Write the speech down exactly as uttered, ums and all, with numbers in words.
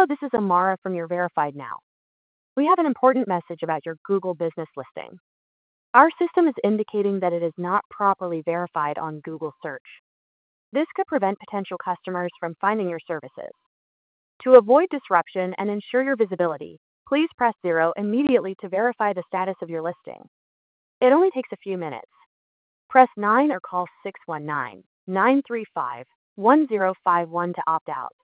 Hello, this is Amara from your Verified Now. We have an important message about your Google business listing. Our system is indicating that it is not properly verified on Google search. This could prevent potential customers from finding your services. To avoid disruption and ensure your visibility, please press zero immediately to verify the status of your listing. It only takes a few minutes. Press nine or call six one nine, nine three five, one zero five one to opt out.